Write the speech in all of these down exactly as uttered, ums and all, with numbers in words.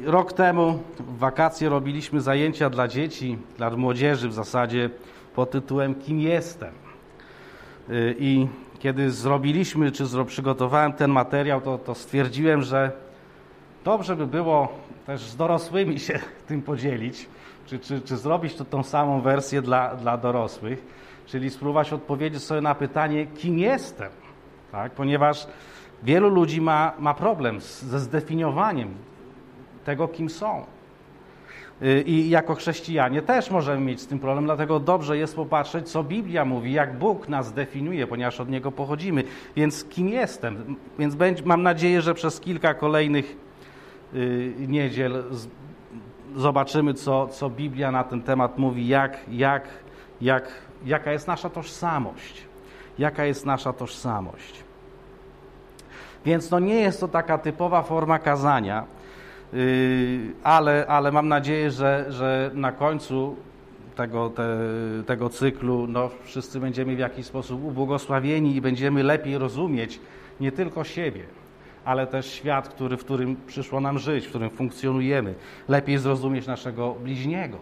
rok temu w wakacje robiliśmy zajęcia dla dzieci, dla młodzieży w zasadzie pod tytułem Kim jestem? I kiedy zrobiliśmy, czy przygotowałem ten materiał, to, to stwierdziłem, że dobrze by było też z dorosłymi się tym podzielić, czy, czy, czy zrobić to tą samą wersję dla, dla dorosłych, czyli spróbować odpowiedzieć sobie na pytanie, kim jestem, tak? Ponieważ wielu ludzi ma, ma problem z, ze zdefiniowaniem tego, kim są. I jako chrześcijanie też możemy mieć z tym problem, dlatego dobrze jest popatrzeć, co Biblia mówi, jak Bóg nas definiuje, ponieważ od Niego pochodzimy. Więc kim jestem? Więc mam nadzieję, że przez kilka kolejnych niedziel zobaczymy, co, co Biblia na ten temat mówi, jak, jak, jak, jaka jest nasza tożsamość. Jaka jest nasza tożsamość. Więc no nie jest to taka typowa forma kazania, ale, ale mam nadzieję, że, że na końcu tego, te, tego cyklu no, wszyscy będziemy w jakiś sposób ubłogosławieni i będziemy lepiej rozumieć nie tylko siebie, ale też świat, który, w którym przyszło nam żyć, w którym funkcjonujemy. Lepiej zrozumieć naszego bliźniego.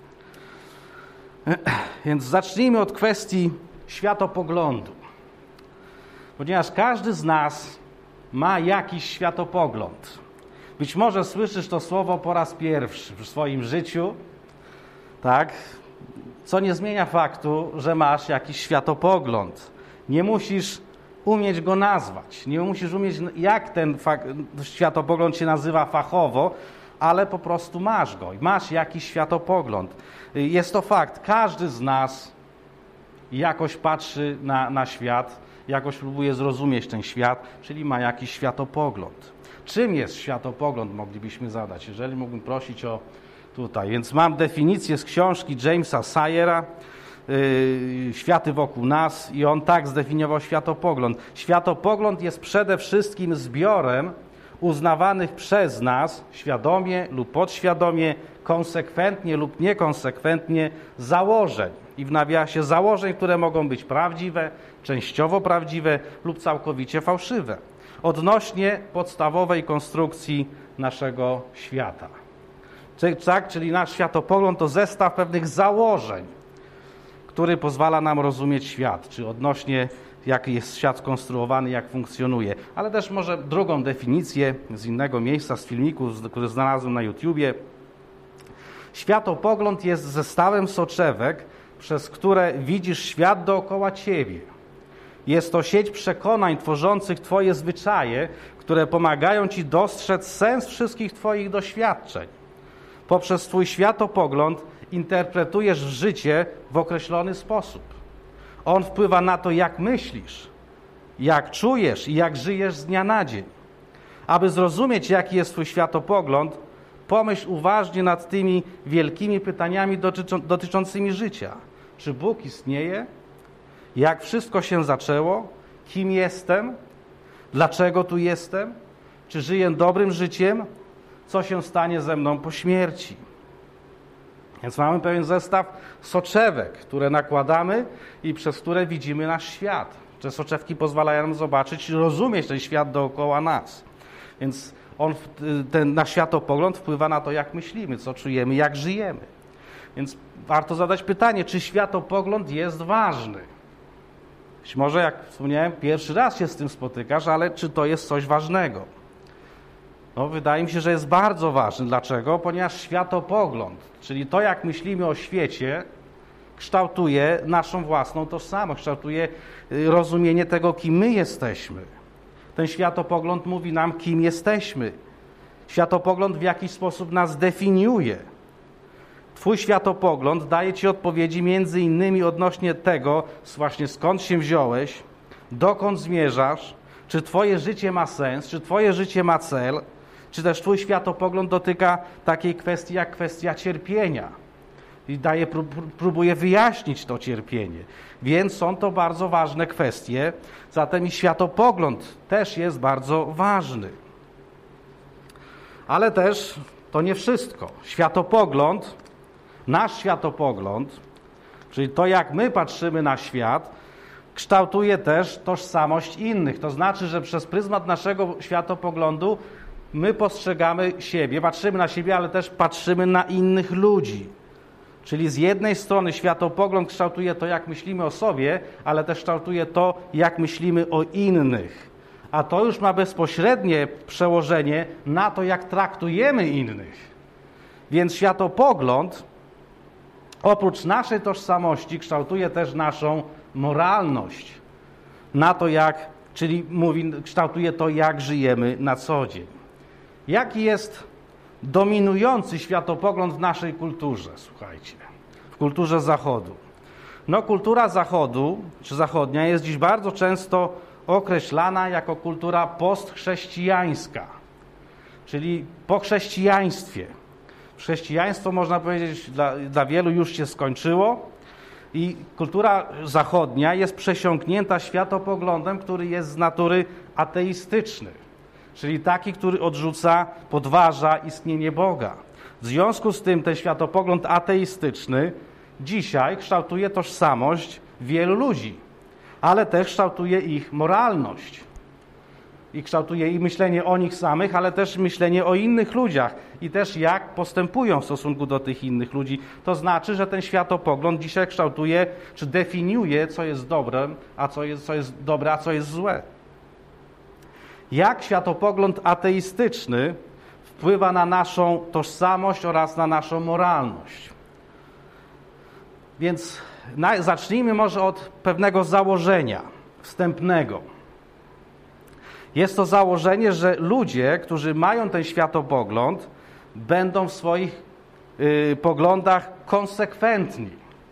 Więc zacznijmy od kwestii światopoglądu. Ponieważ każdy z nas ma jakiś światopogląd. Być może słyszysz to słowo po raz pierwszy w swoim życiu, tak? Co nie zmienia faktu, że masz jakiś światopogląd. Nie musisz umieć go nazwać, nie musisz umieć, jak ten światopogląd się nazywa fachowo, ale po prostu masz go i masz jakiś światopogląd. Jest to fakt, każdy z nas jakoś patrzy na, na świat, jakoś próbuje zrozumieć ten świat, czyli ma jakiś światopogląd. Czym jest światopogląd, moglibyśmy zadać, jeżeli mógłbym prosić o tutaj. Więc mam definicję z książki Jamesa Sayera, yy, Światy wokół nas, i on tak zdefiniował światopogląd. Światopogląd jest przede wszystkim zbiorem uznawanych przez nas, świadomie lub podświadomie, konsekwentnie lub niekonsekwentnie, założeń. I w nawiasie założeń, które mogą być prawdziwe, częściowo prawdziwe lub całkowicie fałszywe, odnośnie podstawowej konstrukcji naszego świata. Tak, czyli nasz światopogląd to zestaw pewnych założeń, który pozwala nam rozumieć świat, czy odnośnie jak jest świat skonstruowany, jak funkcjonuje. Ale też może drugą definicję z innego miejsca, z filmiku, który znalazłem na YouTubie. Światopogląd jest zestawem soczewek, przez które widzisz świat dookoła ciebie. Jest to sieć przekonań tworzących twoje zwyczaje, które pomagają ci dostrzec sens wszystkich twoich doświadczeń. Poprzez twój światopogląd interpretujesz życie w określony sposób. On wpływa na to, jak myślisz, jak czujesz i jak żyjesz z dnia na dzień. Aby zrozumieć, jaki jest twój światopogląd, pomyśl uważnie nad tymi wielkimi pytaniami dotyczą, dotyczącymi życia. Czy Bóg istnieje? Jak wszystko się zaczęło? Kim jestem? Dlaczego tu jestem? Czy żyję dobrym życiem? Co się stanie ze mną po śmierci? Więc mamy pewien zestaw soczewek, które nakładamy i przez które widzimy nasz świat. Te soczewki pozwalają nam zobaczyć i rozumieć ten świat dookoła nas. Więc on, ten nasz światopogląd wpływa na to, jak myślimy, co czujemy, jak żyjemy. Więc warto zadać pytanie, czy światopogląd jest ważny? Być może, jak wspomniałem, pierwszy raz się z tym spotykasz, ale czy to jest coś ważnego? No, wydaje mi się, że jest bardzo ważny. Dlaczego? Ponieważ światopogląd, czyli to, jak myślimy o świecie, kształtuje naszą własną tożsamość, kształtuje rozumienie tego, kim my jesteśmy. Ten światopogląd mówi nam, kim jesteśmy. Światopogląd w jakiś sposób nas definiuje. Twój światopogląd daje ci odpowiedzi między innymi odnośnie tego, właśnie skąd się wziąłeś, dokąd zmierzasz, czy twoje życie ma sens, czy twoje życie ma cel, czy też twój światopogląd dotyka takiej kwestii jak kwestia cierpienia i daje, próbuje wyjaśnić to cierpienie. Więc są to bardzo ważne kwestie, zatem i światopogląd też jest bardzo ważny. Ale też to nie wszystko. Światopogląd, nasz światopogląd, czyli to, jak my patrzymy na świat, kształtuje też tożsamość innych. To znaczy, że przez pryzmat naszego światopoglądu my postrzegamy siebie, patrzymy na siebie, ale też patrzymy na innych ludzi. Czyli z jednej strony światopogląd kształtuje to, jak myślimy o sobie, ale też kształtuje to, jak myślimy o innych. A to już ma bezpośrednie przełożenie na to, jak traktujemy innych. Więc światopogląd oprócz naszej tożsamości kształtuje też naszą moralność. Na to, jak, czyli mówi, kształtuje to, jak żyjemy na co dzień. Jaki jest dominujący światopogląd w naszej kulturze, słuchajcie, w kulturze Zachodu? No, kultura Zachodu, czy zachodnia, jest dziś bardzo często określana jako kultura postchrześcijańska, czyli po chrześcijaństwie. Chrześcijaństwo, można powiedzieć, dla, dla wielu już się skończyło i kultura zachodnia jest przesiąknięta światopoglądem, który jest z natury ateistyczny, czyli taki, który odrzuca, podważa istnienie Boga. W związku z tym ten światopogląd ateistyczny dzisiaj kształtuje tożsamość wielu ludzi, ale też kształtuje ich moralność. I kształtuje i myślenie o nich samych, ale też myślenie o innych ludziach i też jak postępują w stosunku do tych innych ludzi. To znaczy, że ten światopogląd dzisiaj kształtuje, czy definiuje, co jest dobre, a co jest, co jest dobre, a co jest złe. Jak światopogląd ateistyczny wpływa na naszą tożsamość oraz na naszą moralność. Więc na, zacznijmy może od pewnego założenia wstępnego. Jest to założenie, że ludzie, którzy mają ten światopogląd, będą w swoich y, poglądach konsekwentni.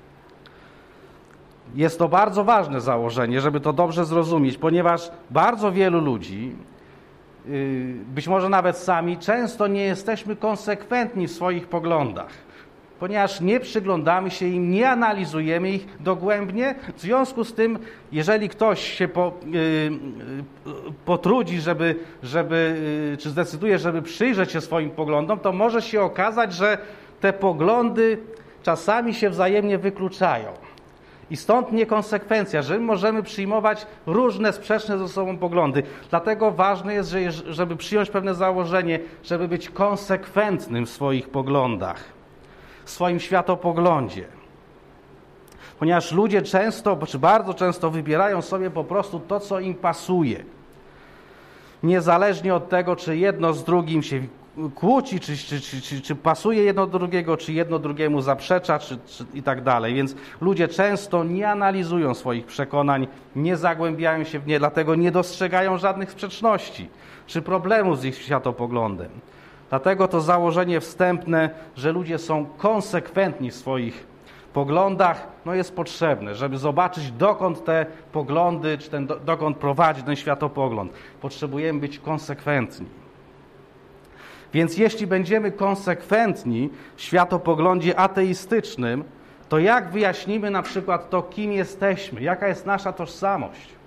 Jest to bardzo ważne założenie, żeby to dobrze zrozumieć, ponieważ bardzo wielu ludzi, y, być może nawet sami, często nie jesteśmy konsekwentni w swoich poglądach, ponieważ nie przyglądamy się im, nie analizujemy ich dogłębnie. W związku z tym, jeżeli ktoś się po, yy, potrudzi, żeby, żeby, yy, czy zdecyduje, żeby przyjrzeć się swoim poglądom, to może się okazać, że te poglądy czasami się wzajemnie wykluczają. I stąd niekonsekwencja, że możemy przyjmować różne sprzeczne ze sobą poglądy. Dlatego ważne jest, żeby przyjąć pewne założenie, żeby być konsekwentnym w swoich poglądach, w swoim światopoglądzie. Ponieważ ludzie często, czy bardzo często wybierają sobie po prostu to, co im pasuje. Niezależnie od tego, czy jedno z drugim się kłóci, czy, czy, czy, czy, czy pasuje jedno do drugiego, czy jedno drugiemu zaprzecza, czy, czy i tak dalej. Więc ludzie często nie analizują swoich przekonań, nie zagłębiają się w nie, dlatego nie dostrzegają żadnych sprzeczności, czy problemów z ich światopoglądem. Dlatego to założenie wstępne, że ludzie są konsekwentni w swoich poglądach, no jest potrzebne, żeby zobaczyć, dokąd te poglądy, czy ten, dokąd prowadzi ten światopogląd. Potrzebujemy być konsekwentni. Więc jeśli będziemy konsekwentni w światopoglądzie ateistycznym, to jak wyjaśnimy na przykład to, kim jesteśmy, jaka jest nasza tożsamość?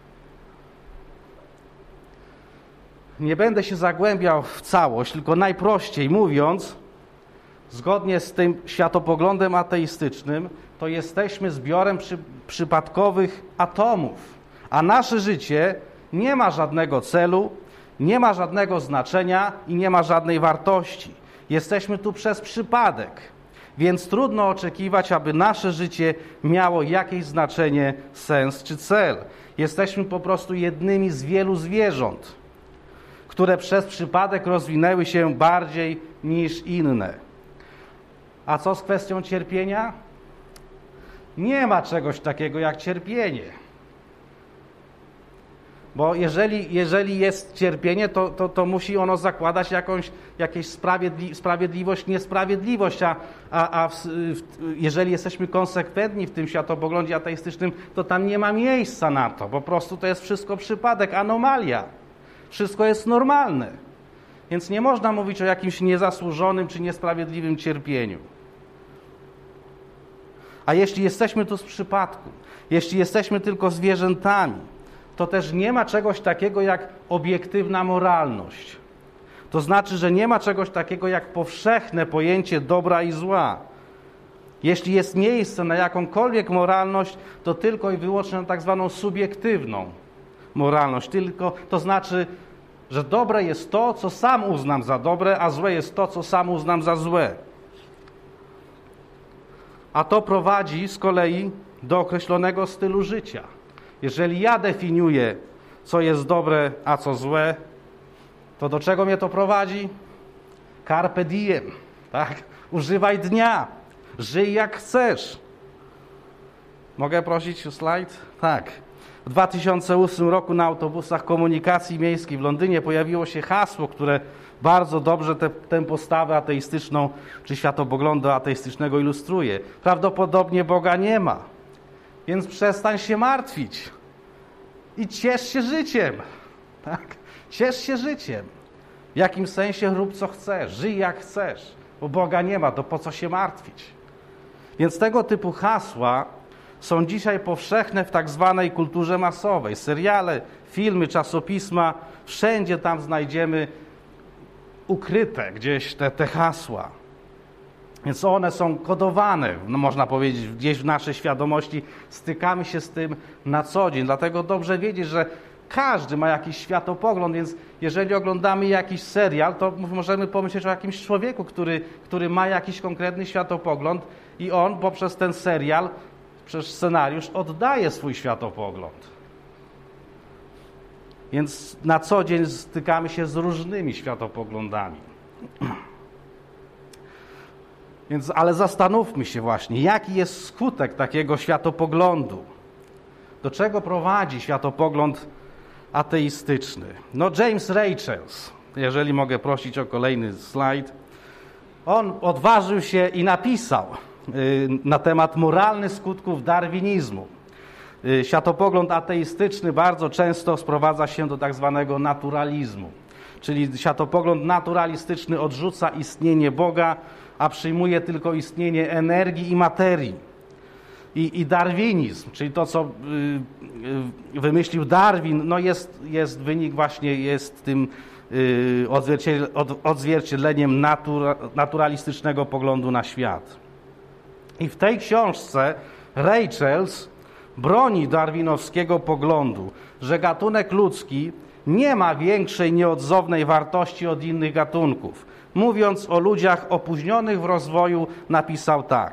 Nie będę się zagłębiał w całość, tylko najprościej mówiąc, zgodnie z tym światopoglądem ateistycznym, to jesteśmy zbiorem przy, przypadkowych atomów, a nasze życie nie ma żadnego celu, nie ma żadnego znaczenia i nie ma żadnej wartości. Jesteśmy tu przez przypadek, więc trudno oczekiwać, aby nasze życie miało jakieś znaczenie, sens czy cel. Jesteśmy po prostu jednymi z wielu zwierząt, które przez przypadek rozwinęły się bardziej niż inne. A co z kwestią cierpienia? Nie ma czegoś takiego jak cierpienie. Bo jeżeli, jeżeli jest cierpienie, to, to, to musi ono zakładać jakąś, jakąś sprawiedli, sprawiedliwość, niesprawiedliwość, a, a, a w, w, jeżeli jesteśmy konsekwentni w tym światopoglądzie ateistycznym, to tam nie ma miejsca na to. Po prostu to jest wszystko przypadek, anomalia. Wszystko jest normalne. Więc nie można mówić o jakimś niezasłużonym czy niesprawiedliwym cierpieniu. A jeśli jesteśmy tu z przypadku, jeśli jesteśmy tylko zwierzętami, to też nie ma czegoś takiego jak obiektywna moralność. To znaczy, że nie ma czegoś takiego jak powszechne pojęcie dobra i zła. Jeśli jest miejsce na jakąkolwiek moralność, to tylko i wyłącznie na tak zwaną subiektywną moralność. Tylko, to znaczy że dobre jest to, co sam uznam za dobre, a złe jest to, co sam uznam za złe. A to prowadzi z kolei do określonego stylu życia. Jeżeli ja definiuję, co jest dobre, a co złe, to do czego mnie to prowadzi? Carpe diem, tak? Używaj dnia, żyj jak chcesz. Mogę prosić o slajd? Tak. W dwa tysiące ósmym roku na autobusach komunikacji miejskiej w Londynie pojawiło się hasło, które bardzo dobrze te, tę postawę ateistyczną czy światopoglądu ateistycznego ilustruje. Prawdopodobnie Boga nie ma, więc przestań się martwić i ciesz się życiem. Tak? Ciesz się życiem. W jakim sensie rób co chcesz, żyj jak chcesz, bo Boga nie ma, to po co się martwić? Więc tego typu hasła są dzisiaj powszechne w tak zwanej kulturze masowej. Seriale, filmy, czasopisma, wszędzie tam znajdziemy ukryte gdzieś te, te hasła. Więc one są kodowane, no można powiedzieć, gdzieś w naszej świadomości. Stykamy się z tym na co dzień. Dlatego dobrze wiedzieć, że każdy ma jakiś światopogląd, więc jeżeli oglądamy jakiś serial, to możemy pomyśleć o jakimś człowieku, który, który ma jakiś konkretny światopogląd i on poprzez ten serial, przez scenariusz oddaje swój światopogląd. Więc na co dzień stykamy się z różnymi światopoglądami. Więc, ale zastanówmy się właśnie, jaki jest skutek takiego światopoglądu. Do czego prowadzi światopogląd ateistyczny? No James Rachels, jeżeli mogę prosić o kolejny slajd, on odważył się i napisał na temat moralnych skutków darwinizmu. Światopogląd ateistyczny bardzo często sprowadza się do tak zwanego naturalizmu, czyli światopogląd naturalistyczny odrzuca istnienie Boga, a przyjmuje tylko istnienie energii i materii. I, i darwinizm, czyli to, co y, y, wymyślił Darwin, no jest, jest wynik właśnie, jest tym y, odzwierciedl, od, odzwierciedleniem natura, naturalistycznego poglądu na świat. I w tej książce Rachels broni darwinowskiego poglądu, że gatunek ludzki nie ma większej nieodzownej wartości od innych gatunków. Mówiąc o ludziach opóźnionych w rozwoju, napisał tak.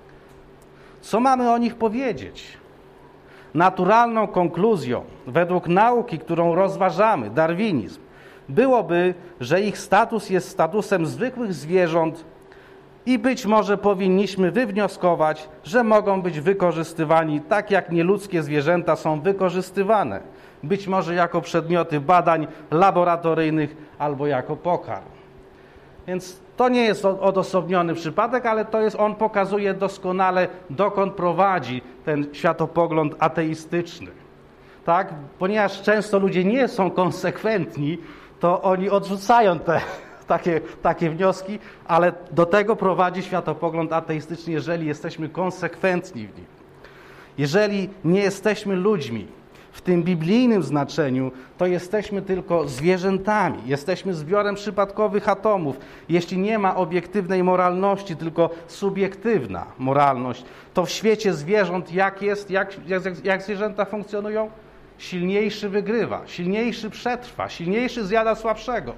Co mamy o nich powiedzieć? Naturalną konkluzją, według nauki, którą rozważamy, darwinizm, byłoby, że ich status jest statusem zwykłych zwierząt i być może powinniśmy wywnioskować, że mogą być wykorzystywani tak, jak nieludzkie zwierzęta są wykorzystywane, być może jako przedmioty badań laboratoryjnych albo jako pokarm. Więc to nie jest odosobniony przypadek, ale to jest, on pokazuje doskonale, dokąd prowadzi ten światopogląd ateistyczny. Tak? Ponieważ często ludzie nie są konsekwentni, to oni odrzucają te takie, takie wnioski, ale do tego prowadzi światopogląd ateistyczny, jeżeli jesteśmy konsekwentni w nim. Jeżeli nie jesteśmy ludźmi w tym biblijnym znaczeniu, to jesteśmy tylko zwierzętami, jesteśmy zbiorem przypadkowych atomów. Jeśli nie ma obiektywnej moralności, tylko subiektywna moralność, to w świecie zwierząt jak jest, jak, jak, jak zwierzęta funkcjonują? Silniejszy wygrywa, silniejszy przetrwa, silniejszy zjada słabszego.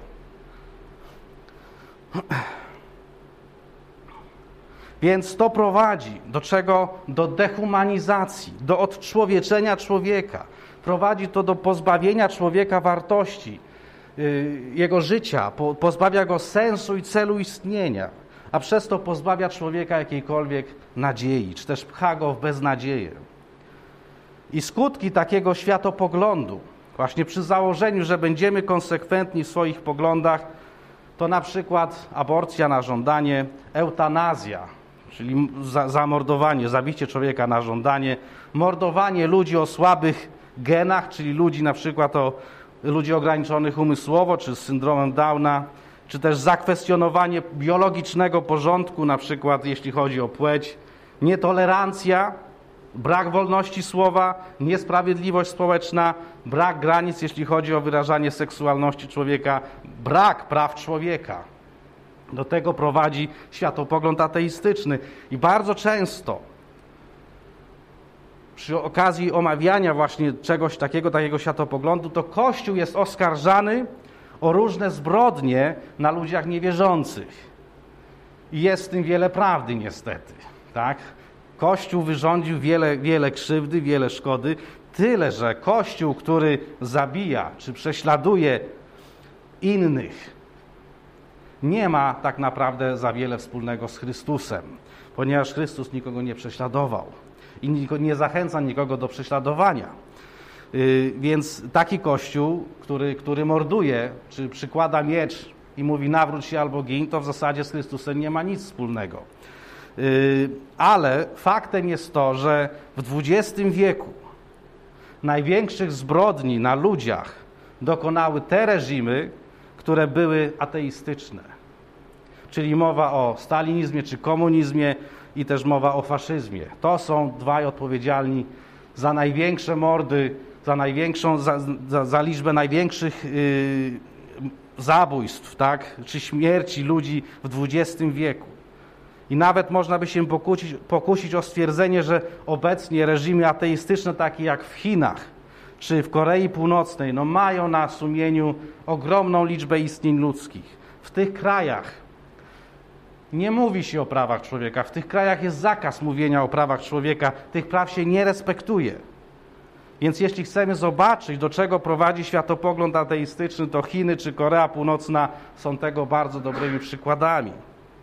Więc to prowadzi do czego? Do dehumanizacji, do odczłowieczenia człowieka. Prowadzi to do pozbawienia człowieka wartości, yy, jego życia, po, pozbawia go sensu i celu istnienia, a przez to pozbawia człowieka jakiejkolwiek nadziei, czy też pcha go w beznadzieję. I skutki takiego światopoglądu, właśnie przy założeniu, że będziemy konsekwentni w swoich poglądach, to na przykład aborcja na żądanie, eutanazja, czyli zamordowanie, zabicie człowieka na żądanie, mordowanie ludzi o słabych genach, czyli ludzi na przykład o ludzi ograniczonych umysłowo, czy z syndromem Downa, czy też zakwestionowanie biologicznego porządku, na przykład jeśli chodzi o płeć, nietolerancja, brak wolności słowa, niesprawiedliwość społeczna, brak granic, jeśli chodzi o wyrażanie seksualności człowieka, brak praw człowieka. Do tego prowadzi światopogląd ateistyczny. I bardzo często przy okazji omawiania właśnie czegoś takiego, takiego światopoglądu, to Kościół jest oskarżany o różne zbrodnie na ludziach niewierzących. I jest w tym wiele prawdy niestety, tak? Kościół wyrządził wiele, wiele krzywdy, wiele szkody, tyle, że Kościół, który zabija czy prześladuje innych, nie ma tak naprawdę za wiele wspólnego z Chrystusem, ponieważ Chrystus nikogo nie prześladował i nie zachęca nikogo do prześladowania. Yy, więc taki Kościół, który, który morduje, czy przykłada miecz i mówi nawróć się albo gin, to w zasadzie z Chrystusem nie ma nic wspólnego. Yy, ale faktem jest to, że w dwudziestym wieku największych zbrodni na ludziach dokonały te reżimy, które były ateistyczne. Czyli mowa o stalinizmie czy komunizmie i też mowa o faszyzmie. To są dwaj odpowiedzialni za największe mordy, za największą, za, za, za liczbę największych yy, zabójstw, tak, czy śmierci ludzi w dwudziestym wieku. I nawet można by się pokusić, pokusić o stwierdzenie, że obecnie reżimy ateistyczne, takie jak w Chinach czy w Korei Północnej, no mają na sumieniu ogromną liczbę istnień ludzkich. W tych krajach nie mówi się o prawach człowieka, w tych krajach jest zakaz mówienia o prawach człowieka, tych praw się nie respektuje. Więc jeśli chcemy zobaczyć, do czego prowadzi światopogląd ateistyczny, to Chiny czy Korea Północna są tego bardzo dobrymi przykładami.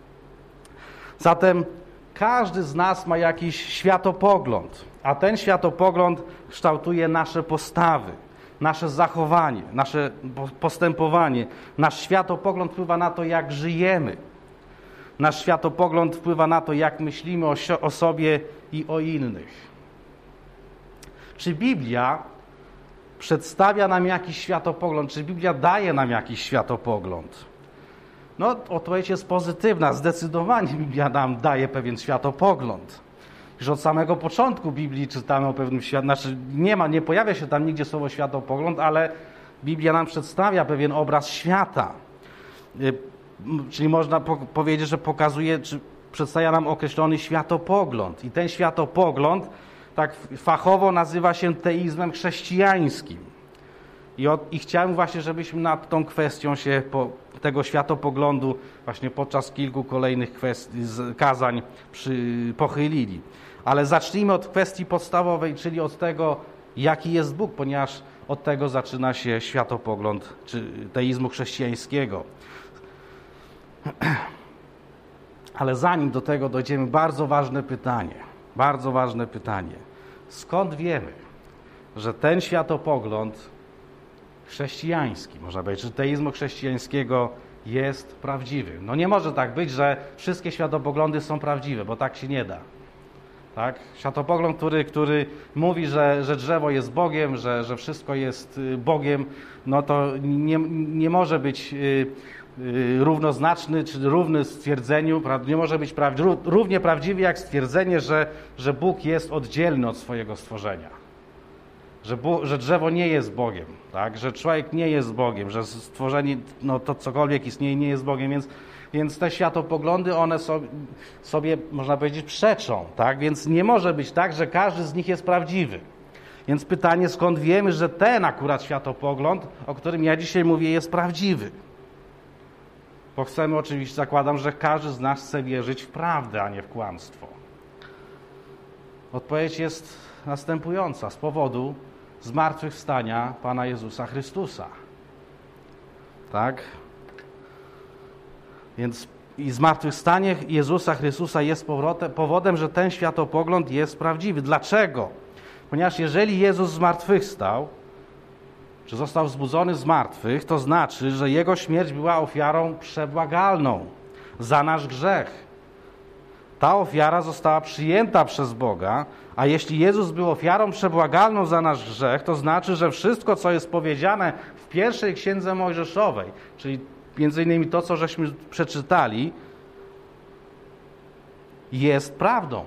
Zatem każdy z nas ma jakiś światopogląd, a ten światopogląd kształtuje nasze postawy, nasze zachowanie, nasze postępowanie. Nasz światopogląd wpływa na to, jak żyjemy. Nasz światopogląd wpływa na to, jak myślimy o, o sobie i o innych. Czy Biblia przedstawia nam jakiś światopogląd? Czy Biblia daje nam jakiś światopogląd? No, odpowiedź jest pozytywna. Zdecydowanie Biblia nam daje pewien światopogląd. Już od samego początku Biblii czytamy o pewnym świat, znaczy nie ma, nie pojawia się tam nigdzie słowo światopogląd, ale Biblia nam przedstawia pewien obraz świata. Czyli można po- powiedzieć, że pokazuje, czy przedstawia nam określony światopogląd. I ten światopogląd tak fachowo nazywa się teizmem chrześcijańskim. I, od, I chciałem właśnie, żebyśmy nad tą kwestią się po, tego światopoglądu właśnie podczas kilku kolejnych kwestii, kazań przy, pochylili. Ale zacznijmy od kwestii podstawowej, czyli od tego, jaki jest Bóg, ponieważ od tego zaczyna się światopogląd czy teizmu chrześcijańskiego. Ale zanim do tego dojdziemy, bardzo ważne pytanie. Bardzo ważne pytanie. Skąd wiemy, że ten światopogląd chrześcijański, można powiedzieć, że teizmu chrześcijańskiego jest prawdziwy? No nie może tak być, że wszystkie światopoglądy są prawdziwe, bo tak się nie da. Tak? Światopogląd, który, który mówi, że, że drzewo jest Bogiem, że, że wszystko jest Bogiem, no to nie, nie może być równoznaczny czy równy stwierdzeniu, nie może być prawdzi- równie prawdziwy jak stwierdzenie, że, że Bóg jest oddzielny od swojego stworzenia. Że, Bóg, że drzewo nie jest Bogiem, tak? Że człowiek nie jest Bogiem, że stworzenie, no to cokolwiek istnieje, nie jest Bogiem, więc, więc te światopoglądy, one sobie, sobie, można powiedzieć, przeczą, tak? Więc nie może być tak, że każdy z nich jest prawdziwy. Więc pytanie, skąd wiemy, że ten akurat światopogląd, o którym ja dzisiaj mówię, jest prawdziwy? Bo chcemy oczywiście, zakładam, że każdy z nas chce wierzyć w prawdę, a nie w kłamstwo. Odpowiedź jest następująca. Z powodu zmartwychwstania Pana Jezusa Chrystusa. Tak? Więc i zmartwychwstanie Jezusa Chrystusa jest powrotem, powodem, że ten światopogląd jest prawdziwy. Dlaczego? Ponieważ jeżeli Jezus zmartwychwstał, czy został wzbudzony z martwych, to znaczy, że Jego śmierć była ofiarą przebłagalną za nasz grzech. Ta ofiara została przyjęta przez Boga, a jeśli Jezus był ofiarą przebłagalną za nasz grzech, to znaczy, że wszystko, co jest powiedziane w pierwszej księdze mojżeszowej, czyli między innymi to, co żeśmy przeczytali, jest prawdą.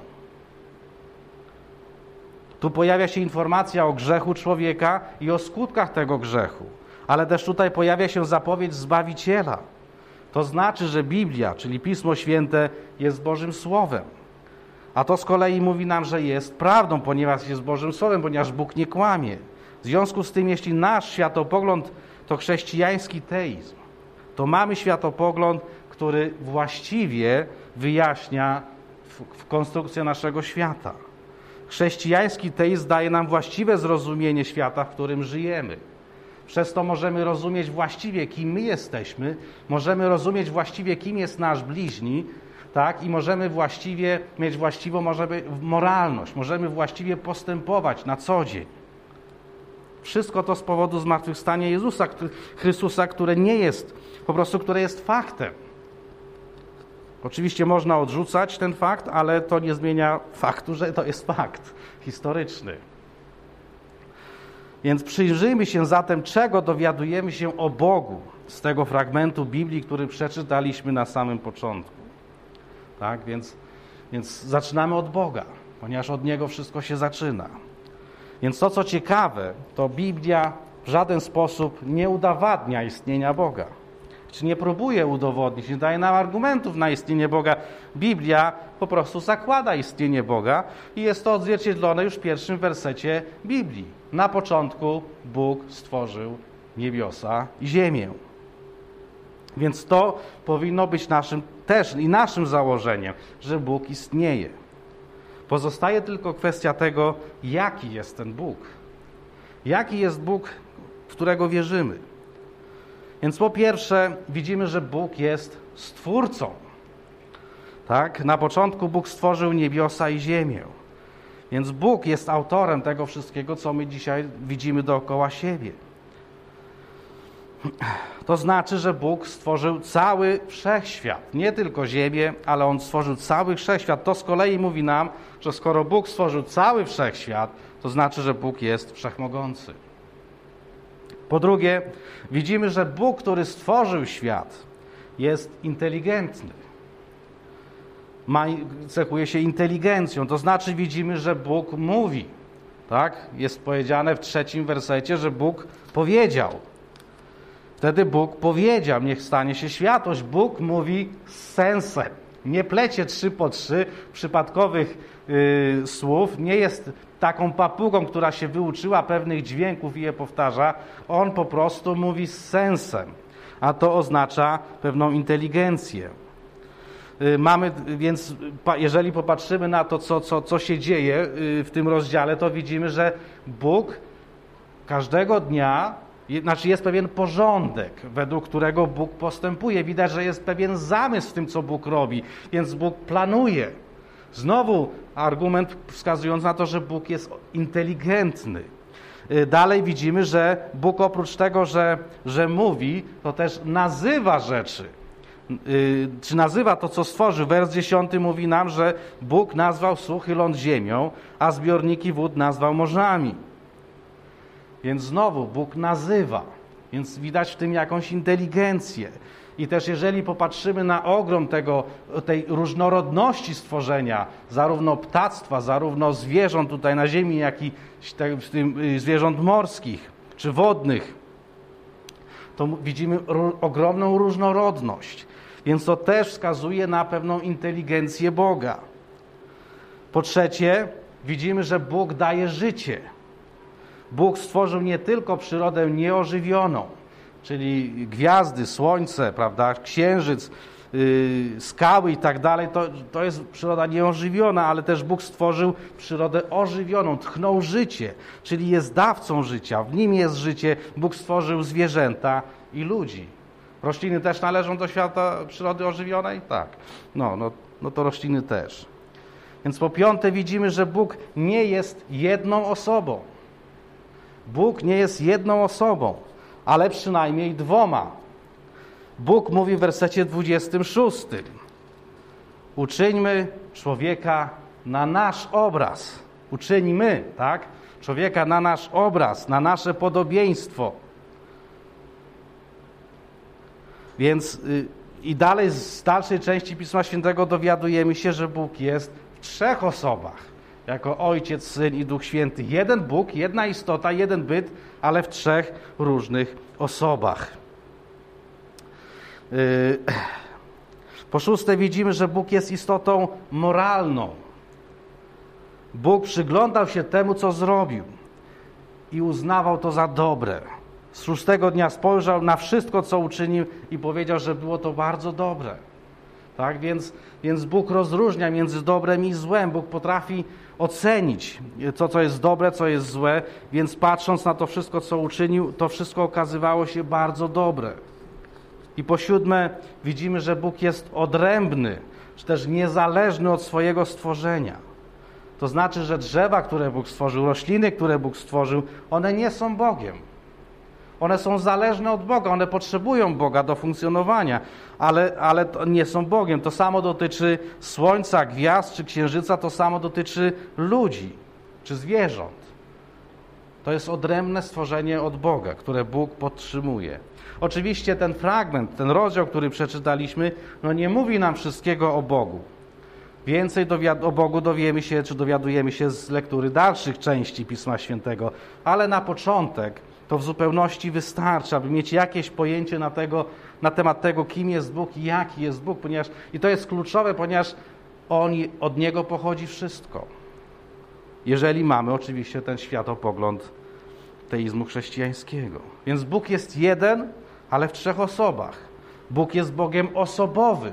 Tu pojawia się informacja o grzechu człowieka i o skutkach tego grzechu, ale też tutaj pojawia się zapowiedź Zbawiciela. To znaczy, że Biblia, czyli Pismo Święte, jest Bożym Słowem. A to z kolei mówi nam, że jest prawdą, ponieważ jest Bożym Słowem, ponieważ Bóg nie kłamie. W związku z tym, jeśli nasz światopogląd to chrześcijański teizm. To mamy światopogląd, który właściwie wyjaśnia w, w konstrukcję naszego świata. Chrześcijański teizm daje nam właściwe zrozumienie świata, w którym żyjemy. Przez to możemy rozumieć właściwie, kim my jesteśmy, możemy rozumieć właściwie, kim jest nasz bliźni, tak? I możemy właściwie mieć właściwą możemy, moralność, możemy właściwie postępować na co dzień. Wszystko to z powodu zmartwychwstania Jezusa Chrystusa, które nie jest, po prostu, które jest faktem. Oczywiście można odrzucać ten fakt, ale to nie zmienia faktu, że to jest fakt historyczny. Więc przyjrzyjmy się zatem, czego dowiadujemy się o Bogu z tego fragmentu Biblii, który przeczytaliśmy na samym początku. Tak, więc, więc zaczynamy od Boga, ponieważ od Niego wszystko się zaczyna. Więc to, co ciekawe, to Biblia w żaden sposób nie udowadnia istnienia Boga. Czy nie próbuje udowodnić, nie daje nam argumentów na istnienie Boga. Biblia po prostu zakłada istnienie Boga i jest to odzwierciedlone już w pierwszym wersecie Biblii. Na początku Bóg stworzył niebiosa i ziemię. Więc to powinno być naszym też i naszym założeniem, że Bóg istnieje. Pozostaje tylko kwestia tego, jaki jest ten Bóg. Jaki jest Bóg, w którego wierzymy. Więc po pierwsze widzimy, że Bóg jest Stwórcą. Tak? Na początku Bóg stworzył niebiosa i ziemię. Więc Bóg jest autorem tego wszystkiego, co my dzisiaj widzimy dookoła siebie. To znaczy, że Bóg stworzył cały wszechświat. Nie tylko ziemię, ale On stworzył cały wszechświat. To z kolei mówi nam, że skoro Bóg stworzył cały wszechświat, to znaczy, że Bóg jest wszechmogący. Po drugie, widzimy, że Bóg, który stworzył świat, jest inteligentny. Ma, cechuje się inteligencją. To znaczy widzimy, że Bóg mówi. Tak? Jest powiedziane w trzecim wersecie, że Bóg powiedział. Wtedy Bóg powiedział, niech stanie się światłość. Bóg mówi z sensem. Nie plecie trzy po trzy przypadkowych yy, słów. Nie jest taką papugą, która się wyuczyła pewnych dźwięków i je powtarza. On po prostu mówi z sensem. A to oznacza pewną inteligencję. Yy, mamy, więc pa, jeżeli popatrzymy na to, co, co, co się dzieje yy, w tym rozdziale, to widzimy, że Bóg każdego dnia Znaczy jest pewien porządek, według którego Bóg postępuje. Widać, że jest pewien zamysł w tym, co Bóg robi, więc Bóg planuje. Znowu argument wskazujący na to, że Bóg jest inteligentny. Dalej widzimy, że Bóg oprócz tego, że, że mówi, to też nazywa rzeczy. Czy nazywa to, co stworzył. Wers dziesiąty mówi nam, że Bóg nazwał suchy ląd ziemią, a zbiorniki wód nazwał morzami. Więc znowu Bóg nazywa, więc widać w tym jakąś inteligencję. I też jeżeli popatrzymy na ogrom tego, tej różnorodności stworzenia, zarówno ptactwa, zarówno zwierząt tutaj na ziemi, jak i zwierząt morskich czy wodnych, to widzimy ogromną różnorodność. Więc to też wskazuje na pewną inteligencję Boga. Po trzecie, widzimy, że Bóg daje życie. Bóg stworzył nie tylko przyrodę nieożywioną, czyli gwiazdy, słońce, prawda, księżyc, yy, skały i tak dalej, to, to jest przyroda nieożywiona, ale też Bóg stworzył przyrodę ożywioną, tchnął życie, czyli jest dawcą życia, w nim jest życie. Bóg stworzył zwierzęta i ludzi. Rośliny też należą do świata przyrody ożywionej? Tak. No, no, no to rośliny też. Więc po piąte widzimy, że Bóg nie jest jedną osobą. Bóg nie jest jedną osobą, ale przynajmniej dwoma. Bóg mówi w wersecie dwudziestym szóstym. Uczyńmy człowieka na nasz obraz. Uczyńmy, tak? Człowieka na nasz obraz, na nasze podobieństwo. Więc yy, i dalej z dalszej części Pisma Świętego dowiadujemy się, że Bóg jest w trzech osobach. Jako Ojciec, Syn i Duch Święty. Jeden Bóg, jedna istota, jeden byt, ale w trzech różnych osobach. Yy. Po szóste widzimy, że Bóg jest istotą moralną. Bóg przyglądał się temu, co zrobił i uznawał to za dobre. Z szóstego dnia spojrzał na wszystko, co uczynił i powiedział, że było to bardzo dobre. Tak? Więc, więc Bóg rozróżnia między dobrem i złem. Bóg potrafi ocenić to, co jest dobre, co jest złe, więc patrząc na to wszystko, co uczynił, to wszystko okazywało się bardzo dobre. I po siódme, widzimy, że Bóg jest odrębny, czy też niezależny od swojego stworzenia. To znaczy, że drzewa, które Bóg stworzył, rośliny, które Bóg stworzył, one nie są Bogiem. One są zależne od Boga, one potrzebują Boga do funkcjonowania, ale, ale to nie są Bogiem. To samo dotyczy słońca, gwiazd czy księżyca, to samo dotyczy ludzi czy zwierząt. To jest odrębne stworzenie od Boga, które Bóg podtrzymuje. Oczywiście ten fragment, ten rozdział, który przeczytaliśmy, no nie mówi nam wszystkiego o Bogu. Więcej dowiad- o Bogu dowiemy się, czy dowiadujemy się z lektury dalszych części Pisma Świętego, ale na początek to w zupełności wystarczy, aby mieć jakieś pojęcie na, tego, na temat tego, kim jest Bóg i jaki jest Bóg, ponieważ, i to jest kluczowe, ponieważ on, od Niego pochodzi wszystko. Jeżeli mamy oczywiście ten światopogląd teizmu chrześcijańskiego. Więc Bóg jest jeden, ale w trzech osobach. Bóg jest Bogiem osobowym,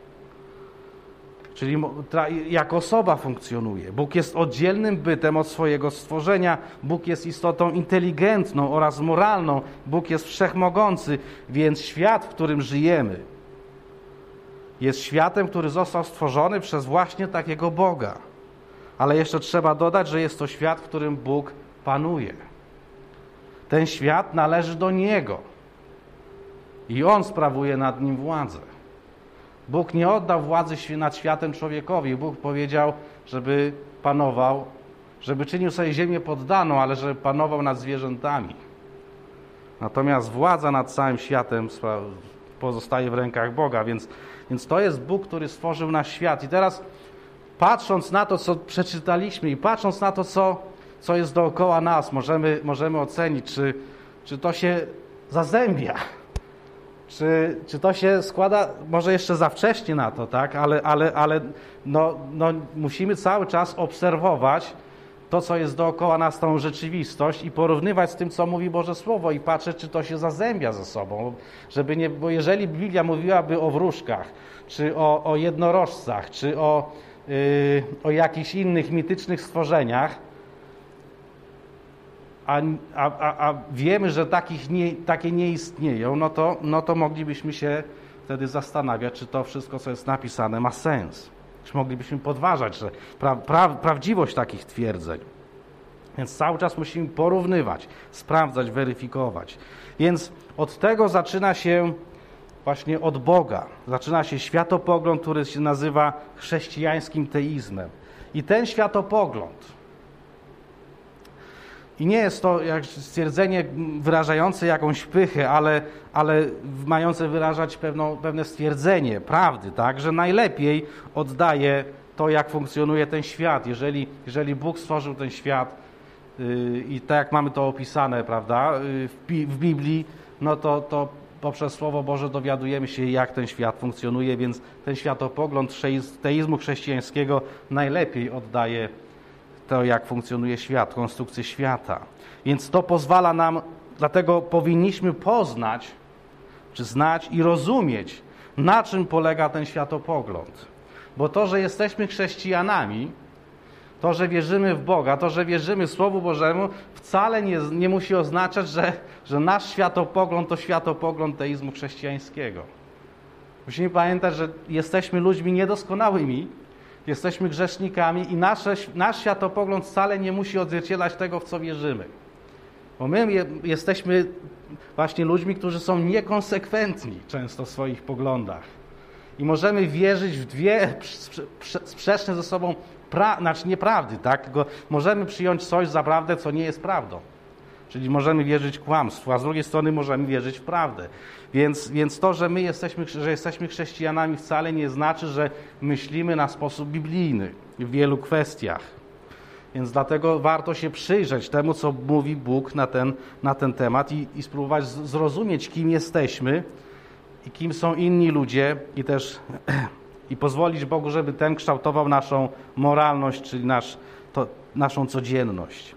czyli jako osoba funkcjonuje. Bóg jest oddzielnym bytem od swojego stworzenia. Bóg jest istotą inteligentną oraz moralną. Bóg jest wszechmogący, więc świat, w którym żyjemy, jest światem, który został stworzony przez właśnie takiego Boga. Ale jeszcze trzeba dodać, że jest to świat, w którym Bóg panuje. Ten świat należy do Niego i On sprawuje nad nim władzę. Bóg nie oddał władzy nad światem człowiekowi. Bóg powiedział, żeby panował, żeby czynił sobie ziemię poddaną, ale żeby panował nad zwierzętami. Natomiast władza nad całym światem pozostaje w rękach Boga, więc, więc to jest Bóg, który stworzył nasz świat. I teraz patrząc na to, co przeczytaliśmy i patrząc na to, co, co jest dookoła nas, możemy, możemy ocenić, czy, czy to się zazębia. Czy, czy to się składa, może jeszcze za wcześnie na to, tak? Ale, ale, ale no, no, musimy cały czas obserwować to, co jest dookoła nas, tą rzeczywistość i porównywać z tym, co mówi Boże Słowo i patrzeć, czy to się zazębia ze sobą. Żeby nie, bo jeżeli Biblia mówiłaby o wróżkach, czy o, o jednorożcach, czy o, yy, o jakichś innych mitycznych stworzeniach, A, a, a wiemy, że takich nie, takie nie istnieją, no to, no to moglibyśmy się wtedy zastanawiać, czy to wszystko, co jest napisane, ma sens. Czy moglibyśmy podważać że pra, pra, prawdziwość takich twierdzeń. Więc cały czas musimy porównywać, sprawdzać, weryfikować. Więc od tego zaczyna się właśnie od Boga. Zaczyna się światopogląd, który się nazywa chrześcijańskim teizmem. I ten światopogląd, i nie jest to jak stwierdzenie wyrażające jakąś pychę, ale, ale mające wyrażać pewną, pewne stwierdzenie prawdy, tak? Że najlepiej oddaje to, jak funkcjonuje ten świat. Jeżeli, jeżeli Bóg stworzył ten świat yy, i tak jak mamy to opisane, prawda, yy, w, w Biblii, no to, to poprzez Słowo Boże dowiadujemy się, jak ten świat funkcjonuje, więc ten światopogląd teizmu chrześcijańskiego najlepiej oddaje to, jak funkcjonuje świat, konstrukcję świata. Więc to pozwala nam, dlatego powinniśmy poznać, czy znać i rozumieć, na czym polega ten światopogląd. Bo to, że jesteśmy chrześcijanami, to, że wierzymy w Boga, to, że wierzymy Słowu Bożemu, wcale nie, nie musi oznaczać, że, że nasz światopogląd to światopogląd teizmu chrześcijańskiego. Musimy pamiętać, że jesteśmy ludźmi niedoskonałymi, jesteśmy grzesznikami i nasze, nasz światopogląd wcale nie musi odzwierciedlać tego, w co wierzymy. Bo my je, jesteśmy właśnie ludźmi, którzy są niekonsekwentni często w swoich poglądach. I możemy wierzyć w dwie sprzeczne ze sobą, pra, znaczy nieprawdy, tak? Tylko możemy przyjąć coś za prawdę, co nie jest prawdą. Czyli możemy wierzyć kłamstwu, a z drugiej strony możemy wierzyć w prawdę. Więc, więc to, że my jesteśmy, że jesteśmy chrześcijanami, wcale nie znaczy, że myślimy na sposób biblijny w wielu kwestiach. Więc dlatego warto się przyjrzeć temu, co mówi Bóg na ten, na ten temat i, i spróbować zrozumieć, kim jesteśmy i kim są inni ludzie i też i pozwolić Bogu, żeby ten kształtował naszą moralność, czyli nasz, to, naszą codzienność.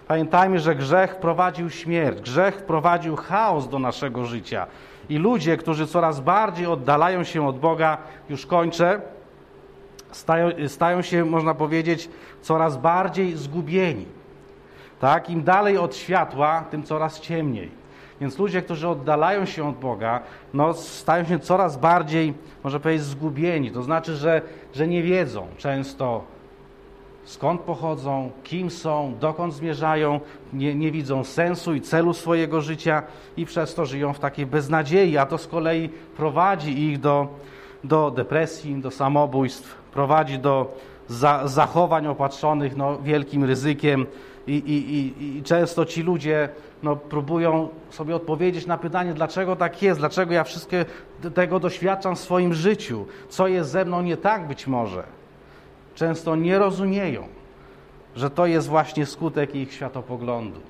Pamiętajmy, że grzech wprowadził śmierć, grzech wprowadził chaos do naszego życia. I ludzie, którzy coraz bardziej oddalają się od Boga, już kończę, stają, stają się, można powiedzieć, coraz bardziej zgubieni. Tak? Im dalej od światła, tym coraz ciemniej. Więc ludzie, którzy oddalają się od Boga, no, stają się coraz bardziej, można powiedzieć, zgubieni. To znaczy, że, że nie wiedzą często, skąd pochodzą, kim są, dokąd zmierzają, nie, nie widzą sensu i celu swojego życia i przez to żyją w takiej beznadziei, a to z kolei prowadzi ich do, do depresji, do samobójstw, prowadzi do za, zachowań opatrzonych no, wielkim ryzykiem i, i, i, i często ci ludzie no, próbują sobie odpowiedzieć na pytanie, dlaczego tak jest, dlaczego ja wszystkie tego doświadczam w swoim życiu, co jest ze mną nie tak być może. Często nie rozumieją, że to jest właśnie skutek ich światopoglądu.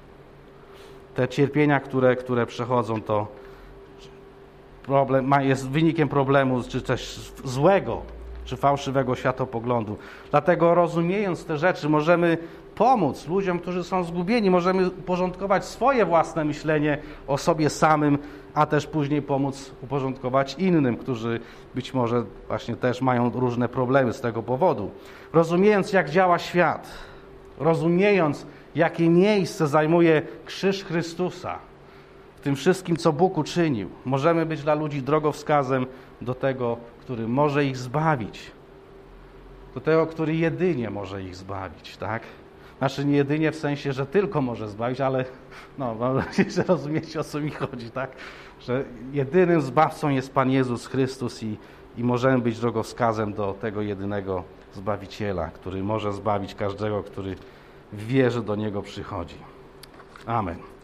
Te cierpienia, które, które przechodzą, to problem, jest wynikiem problemu, czy też złego, czy fałszywego światopoglądu. Dlatego rozumiejąc te rzeczy, możemy pomóc ludziom, którzy są zgubieni, możemy uporządkować swoje własne myślenie o sobie samym, a też później pomóc uporządkować innym, którzy być może właśnie też mają różne problemy z tego powodu. Rozumiejąc, jak działa świat, rozumiejąc, jakie miejsce zajmuje krzyż Chrystusa w tym wszystkim, co Bóg uczynił, możemy być dla ludzi drogowskazem do tego, który może ich zbawić, do tego, który jedynie może ich zbawić, tak? Znaczy nie jedynie w sensie, że tylko może zbawić, ale no, mam nadzieję, że rozumiecie, o co mi chodzi, tak? Że jedynym zbawcą jest Pan Jezus Chrystus i, i możemy być drogowskazem do tego jedynego Zbawiciela, który może zbawić każdego, który w wierze do Niego przychodzi. Amen.